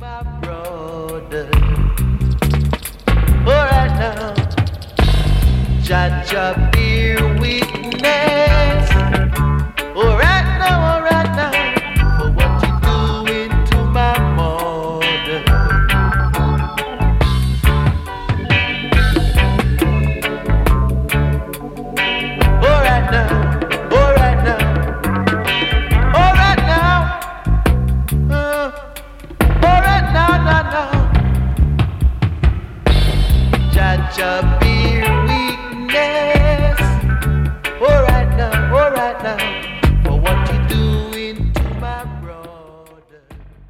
my brother. Alright now, Jah bear witness. Alright now, for what you doing to my mother. Alright now, alright now, alright now, alright now, now. Jah